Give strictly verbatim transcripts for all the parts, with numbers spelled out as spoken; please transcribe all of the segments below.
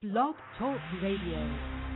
Blog Talk Radio.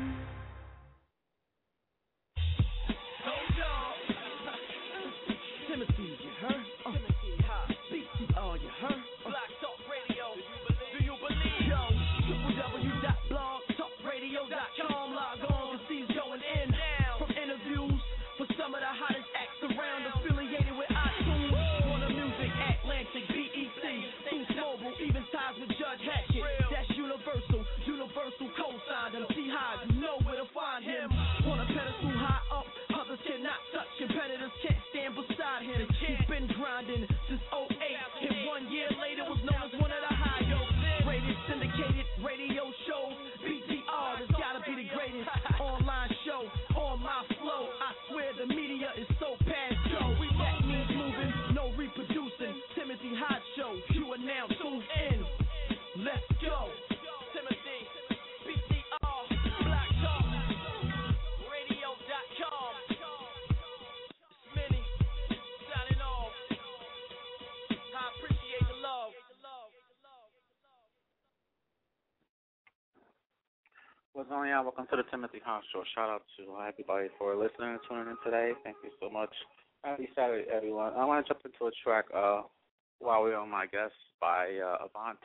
Universal co-signed him, see high, you know where to find him. On a pedestal high up, others cannot touch. Competitors can't stand beside him. He's been grinding since oh eight. Hit one year later, was known as one of the highest rated syndicated radio shows. B T R has gotta be the greatest online show on my flow. I swear the media is so past Joe. That means moving, no reproducing. Timothy Hodge Show, you are now tuned in. Let's go. Timothy, B T R, Black Talk, Radio dot com. It's Minnie, signing off. I appreciate the love. What's going on? Welcome to the Timothy Hodge Show. Shout out to everybody for listening and tuning in today. Thank you so much. Happy Saturday, everyone. I want to jump into a track uh, while we're on my guest by uh, Avant.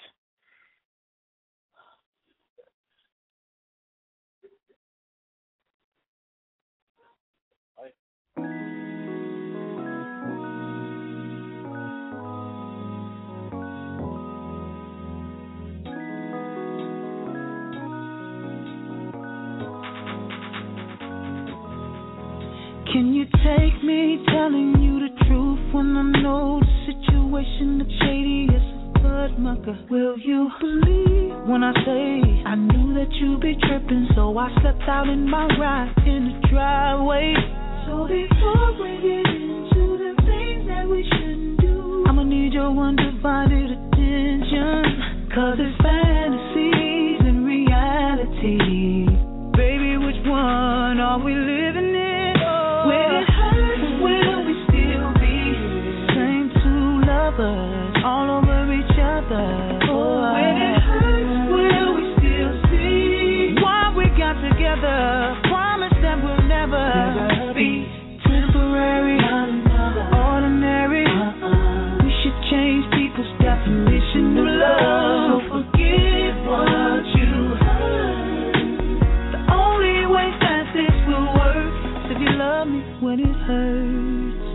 Can you take me telling you the truth when I know the situation is shady as a blood mucker? Will you believe when I say I knew that you'd be tripping, so I slept out in my ride in the driveway. So before we get into the things that we shouldn't do, I'ma need your undivided attention, cause it's fantasies and reality. Baby, which one are we living in? When it hurts, will we still be same two lovers all over each other? Oh, when it hurts, will we still see what we got together? Promise that we'll never, never be temporary, ordinary. Uh-uh. We should change people's definition of love. So forget what you heard. The only way that this will work, if you love me when it hurts.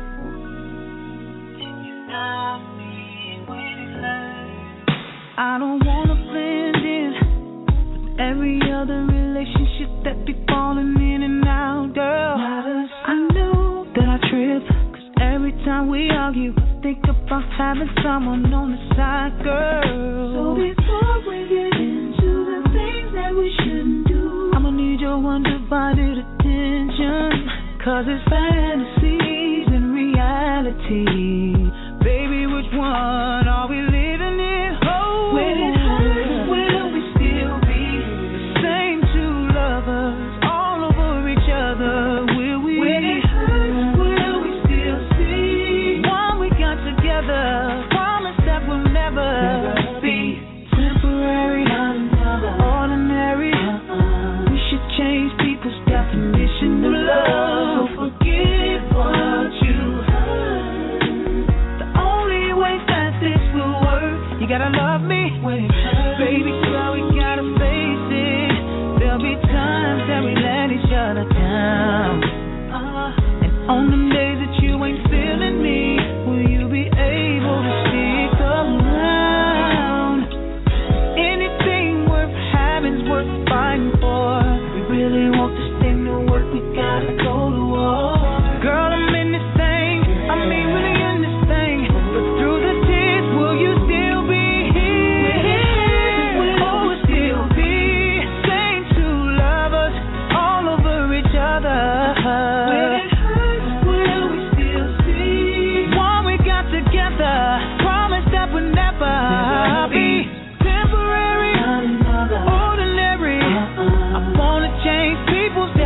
If you love me when it hurts. I don't wanna blend in with every other relationship that be falling in and out, girl. I know that I trip, cause every time we argue, I think about having someone on the side, girl. So before we get into the things that we shouldn't do, I'ma need your undivided attention, cause it's fantasies and reality. Baby, which one are we living in? Oh, when it hurts, will we still be the same two lovers all over each other? Will we? When it hurts, will we still see what we got together? Promise that we'll never, never be temporary, ordinary. Uh-uh. We should change people's definition of love. You gotta love me when it hurts. Baby girl, we gotta face it. There'll be times that we let each other down. Uh, and on the days that you ain't feeling me, will you be able to stick around? Anything worth having's worth fighting for. We really want this thing to work, we gotta go to war. Girl, I'm in this thing, I mean really in this thing. But through the tears, will you still people's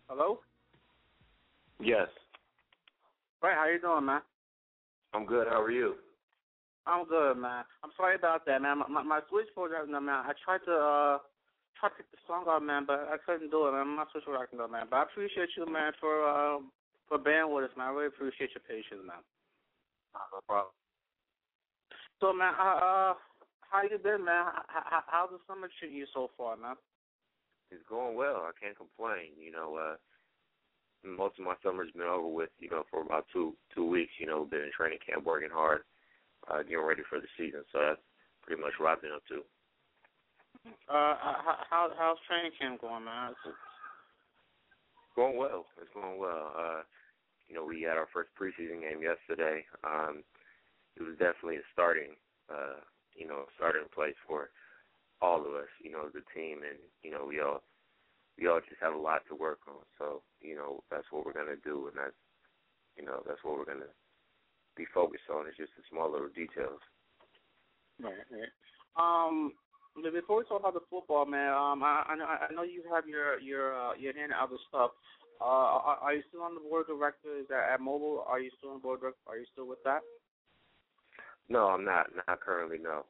Hello? Yes. Right, how you doing, man? I'm good. How are you? I'm good, man. I'm sorry about that, man. My my, my switchboard, man. I tried to uh try to get the song out, man, but I couldn't do it, man. My switchboard acting up, man. But I appreciate you, man, for uh for bearing with us, man. I really appreciate your patience, man. No problem. So, man, uh, uh how you been, man? How, how, how's the summer treating you so far, man? It's going well. I can't complain. You know, uh, most of my summer's been over with. You know, for about two two weeks. You know, been in training camp, working hard, uh, getting ready for the season. So that's pretty much what I've been up to. Uh, how how's training camp going, man? It's going well. It's going well. Uh, you know, we had our first preseason game yesterday. Um, it was definitely a starting, uh, you know, starting place for all of us. You know, the team, and you know, we all we all just have a lot to work on. So, you know, that's what we're gonna do, and that's, you know, that's what we're gonna be focused on. It's just the small little details. Right, right. Um. Before we talk about the football, man, um, I, I know I know you have your your uh, your hand in other stuff. Uh, are, are you still on the board of directors at, at Mobile? Are you still on the board? Of, are you still with that? No, I'm not. Not currently. No.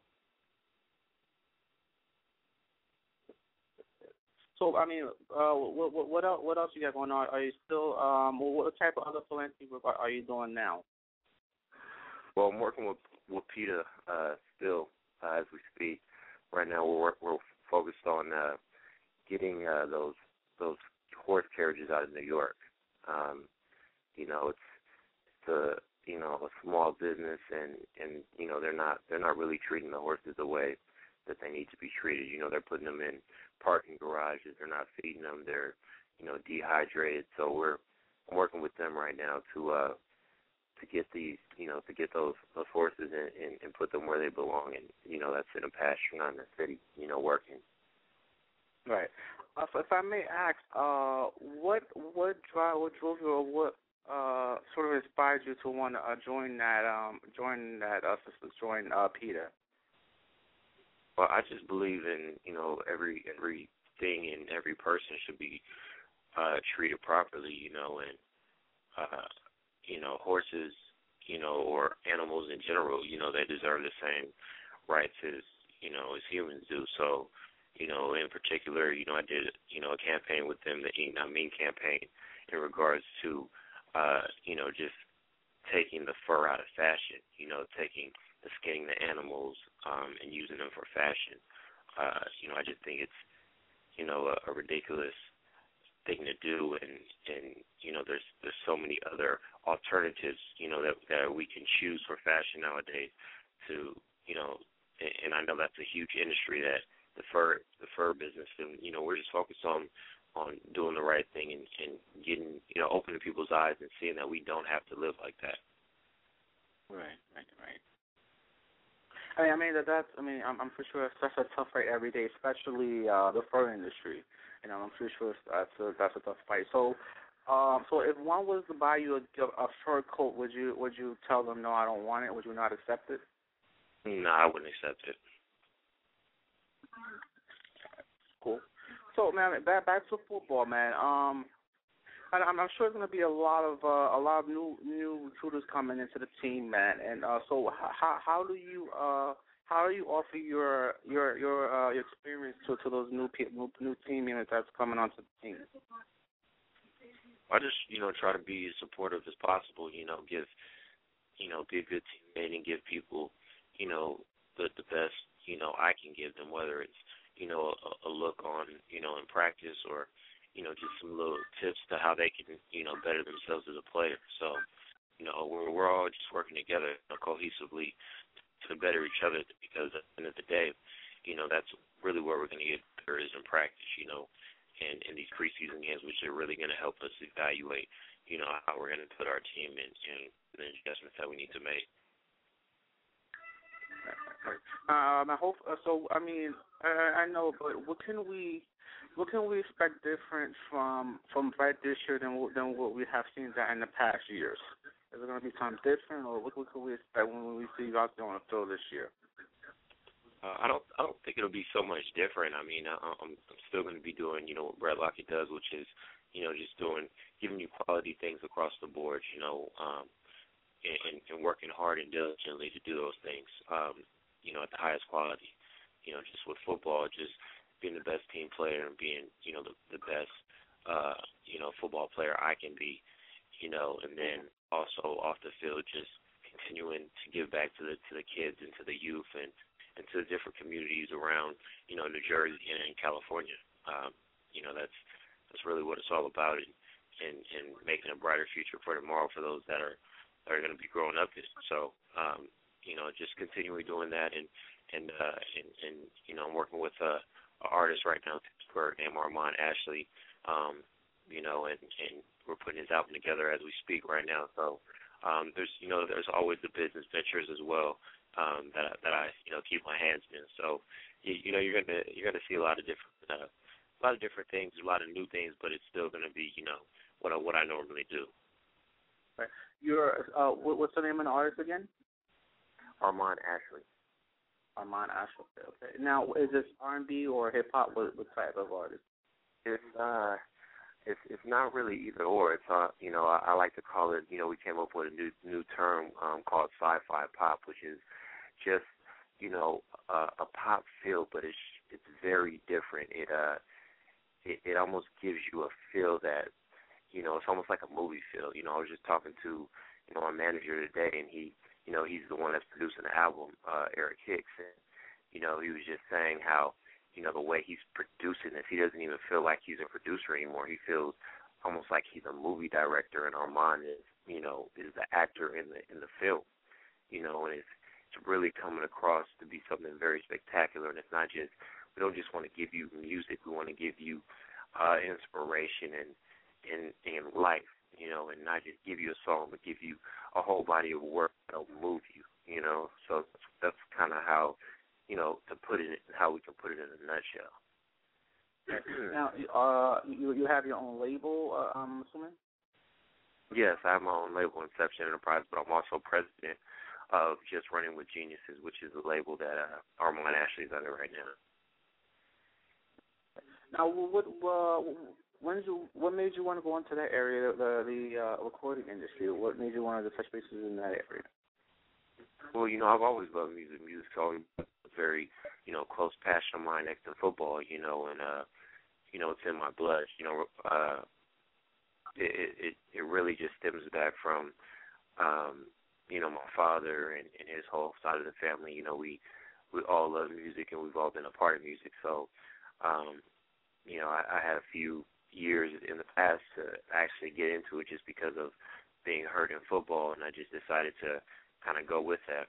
So, I mean, uh, what what what else, what else you got going on? Are you still um, what type of other philanthropy work are, are you doing now? Well, I'm working with with PETA uh, still uh, as we speak. Right now, we're we're focused on uh, getting uh, those those horse carriages out of New York. Um, you know, it's it's a you know a small business, and, and you know they're not they're not really treating the horses the way that they need to be treated. You know, they're putting them in parking garages. They're not feeding them. They're you know dehydrated. So we're I'm working with them right now to uh, to get these, you know, to get those those horses and, and, and put them where they belong, and you know that's in a pasture, not in the city, you know, working. Right. Uh, so if I may ask, uh, what what drive, what drove you, or what uh, sort of inspired you to want to uh, join that um join that uh join uh PETA? Well, I just believe in you know every everything and every person should be uh, treated properly, you know, and. Uh, you know, horses, you know, or animals in general, you know, they deserve the same rights as, you know, as humans do. So, you know, in particular, you know, I did, you know, a campaign with them, the Eat Not Mean campaign, in regards to, uh, you know, just taking the fur out of fashion, you know, taking the skinning the animals um, and using them for fashion. Uh, you know, I just think it's, you know, a, a ridiculous thing to do, and, and you know, there's there's so many other alternatives, you know, that that we can choose for fashion nowadays. To you know, and, and I know that's a huge industry, that the fur the fur business, and you know, we're just focused on on doing the right thing and, and getting you know opening people's eyes and seeing that we don't have to live like that. Right, right, right. I mean, I mean that that's. I mean, I'm, I'm for sure it's such a tough fight every day, especially uh, the fur industry. You know, I'm pretty sure that's a, that's a tough fight. So, um, so if one was to buy you a, a fur coat, would you would you tell them no, I don't want it? Would you not accept it? No, I wouldn't accept it. Cool. So, man, back back to football, man. Um, I, I'm, I'm sure there's going to be a lot of uh, a lot of new new recruiters coming into the team, man. And uh, so, how how do you uh How do you offer your your your uh, your experience to, to those new, pe- new new team units that's coming onto the team? I just you know try to be as supportive as possible. You know, give you know be a good teammate and give people you know the the best you know I can give them, whether it's you know a, a look on you know in practice, or you know just some little tips to how they can you know better themselves as a player. So you know we're we're all just working together you know, cohesively to better each other, because at the end of the day, you know, that's really where we're going to get better is in practice, you know, and in these preseason games, which are really going to help us evaluate, you know, how we're going to put our team in and the adjustments that we need to make. Um, I hope uh, so. I mean, I, I know, but what can we, what can we expect different from from right this year than than what we have seen that in the past years? Is it going to be something different, or what, what can we expect when we see you out there on the field this year? Uh, I don't. I don't think it'll be so much different. I mean, I, I'm, I'm still going to be doing, you know, what Brett Lockett does, which is, you know, just doing, giving you quality things across the board. You know, um, and, and working hard and diligently to do those things. Um, you know, at the highest quality. You know, just with football, just being the best team player and being, you know, the, the best, uh, you know, football player I can be. You know, and then also off the field, just continuing to give back to the to the kids and to the youth and. and to the different communities around, you know, New Jersey and in California. Um, you know, that's that's really what it's all about, and, and, and making a brighter future for tomorrow for those that are that are going to be growing up. So, um, you know, just continually doing that, and and uh, and, and you know, I'm working with a, a artist right now in Pittsburgh named Armand Ashley. Um, you know, and, and we're putting his album together as we speak right now. So, um, there's you know, there's always the business ventures as well. Um, that that I you know keep my hands in. So you, you know you're gonna you're gonna see a lot of different uh, a lot of different things, a lot of new things, but it's still gonna be you know what I, what I normally do. Right. You're uh, what, what's the name of the artist again? Armand Ashley. Armand Ashley. Okay. Now is this R and B or hip hop? What, what type of artist? It's uh it's it's not really either or. It's uh you know I, I like to call it you know we came up with a new new term um, called sci-fi pop, which is just, you know, uh, a pop feel, but it's it's very different. It uh, it, it almost gives you a feel that, you know, it's almost like a movie feel. You know, I was just talking to, you know, my manager today, and he, you know, he's the one that's producing the album, uh, Eric Hicks, and, you know, he was just saying how, you know, the way he's producing this, he doesn't even feel like he's a producer anymore. He feels almost like he's a movie director, and Armand is, you know, is the actor in the in the film, you know, and it's really coming across to be something very spectacular. And it's not just, we don't just want to give you music, we want to give you uh, inspiration and, and and life, you know, and not just give you a song, but give you a whole body of work that'll move you, you know. So that's, that's kind of how, you know, to put it, how we can put it in a nutshell. Now, uh, you you have your own label, uh, I'm assuming? Yes, I have my own label, Inception Enterprise, but I'm also president of Just Running with Geniuses, which is the label that uh, Armand Ashley's under right now. Now, what uh, when did you, what made you want to go into that area, the the uh, recording industry? What made you want to touch bases in that area? Well, you know, I've always loved music. Music's always a very, you know, close passion of mine next to football, you know, and, uh, you know, it's in my blood. You know, uh, it, it, it really just stems back from, um, you know, my father and, and his whole side of the family. You know, we we all love music, and we've all been a part of music. So, um, you know, I, I had a few years in the past to actually get into it just because of being hurt in football, and I just decided to kind of go with that.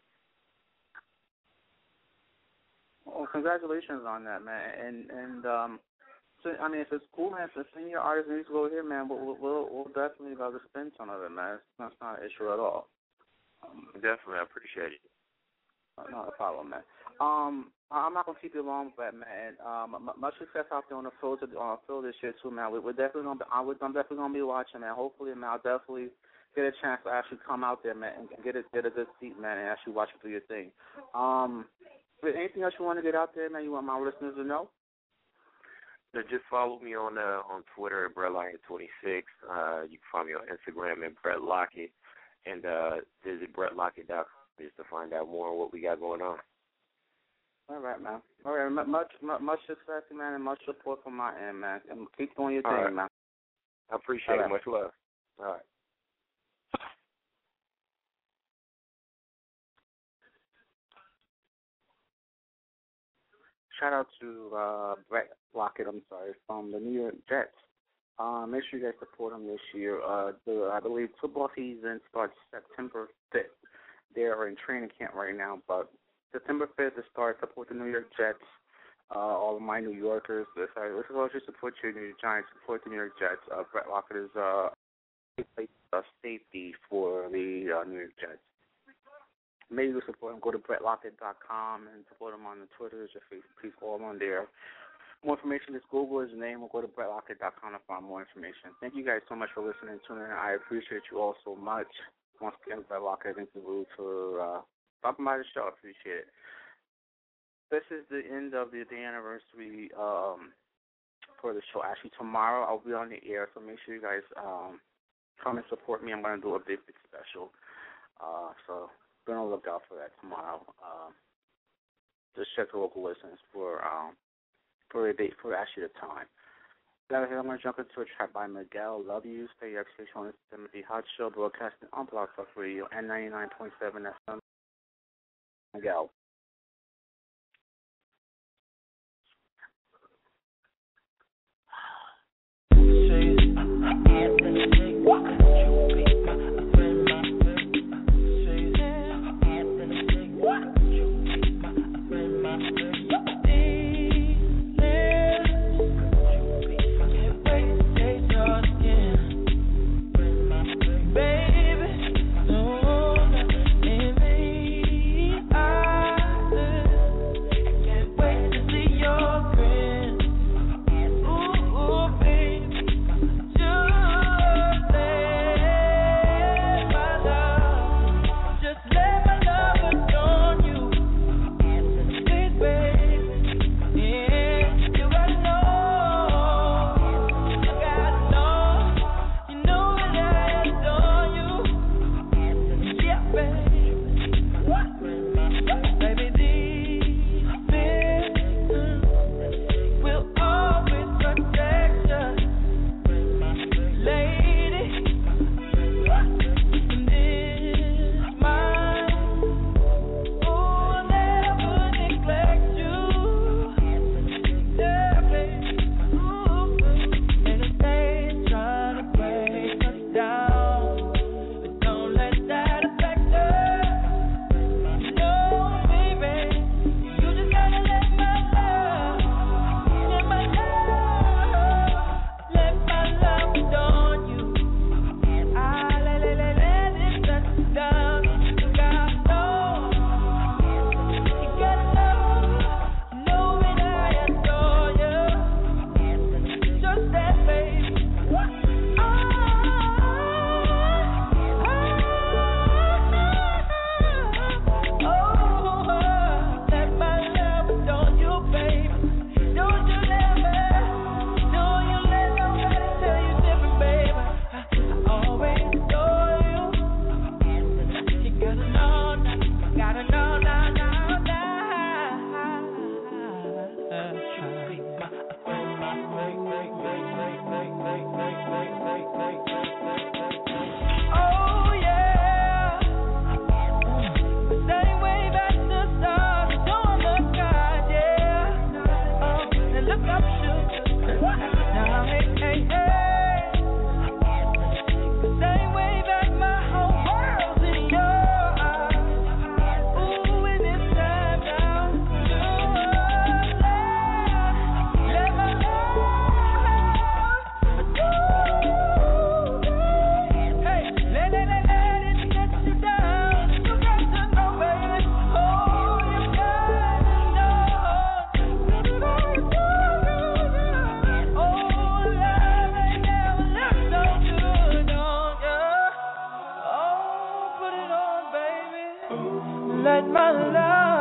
Well, congratulations on that, man. And and um, so I mean, if it's cool, man, if the senior artist needs to go here, man, we'll we'll, we'll definitely love to spend some of it, man. That's not an issue at all. Um, Definitely, I appreciate it. Not a problem, man. Um, I'm not gonna keep you long, but man, um, much success out there on the field to uh, field this year too, man. We, we're definitely gonna, be, I'm definitely gonna be watching, man. Hopefully, man, I'll definitely get a chance to actually come out there, man, and get a get a good seat, man, and actually watch it do your thing. Um, but anything else you want to get out there, man? You want my listeners to know? So just follow me on uh, on Twitter at Brett Lockett twenty-six. Uh, you can find me on Instagram at Brett Lockett. And uh, visit Brett Lockett dot com just to find out more on what we got going on. All right, man. All right, M- much much success, man, and much support from my end, man. And keep doing your All thing, right. man. I appreciate All it. right. Much love. All right. Shout out to uh, Brett Lockett, I'm sorry, from the New York Jets. Uh, make sure you guys support them this year. Uh, the, I believe football season starts September fifth. They are in training camp right now, but September fifth it starts. Support the New York Jets. Uh, all of my New Yorkers, this is all just support your New York Giants, support the New York Jets. Uh, Brett Lockett is uh, a safety for the uh, New York Jets. Maybe you support him. Go to Brett Lockett dot com and support him on the Twitters or Facebook. Please follow him on there. More information, just Google his name or go to Brett Lockett dot com to find more information. Thank you guys so much for listening to me. I appreciate you all so much. Once again, Brett Lockett, thank you for uh, stopping by the show. I appreciate it. this is the end of the, the anniversary um, for the show. Actually, tomorrow I'll be on the air, so make sure you guys um, come and support me. I'm going to do a big, big special. Uh, so be on the lookout for that tomorrow. Uh, just check the local listings for um, for a date, for actually the time. That is, I'm going to jump into a track by Miguel. Love You. Stay up, stay on the Timothy Hot Show, broadcasting on Blog Talk Radio and ninety-nine point seven F M. Miguel. Let my love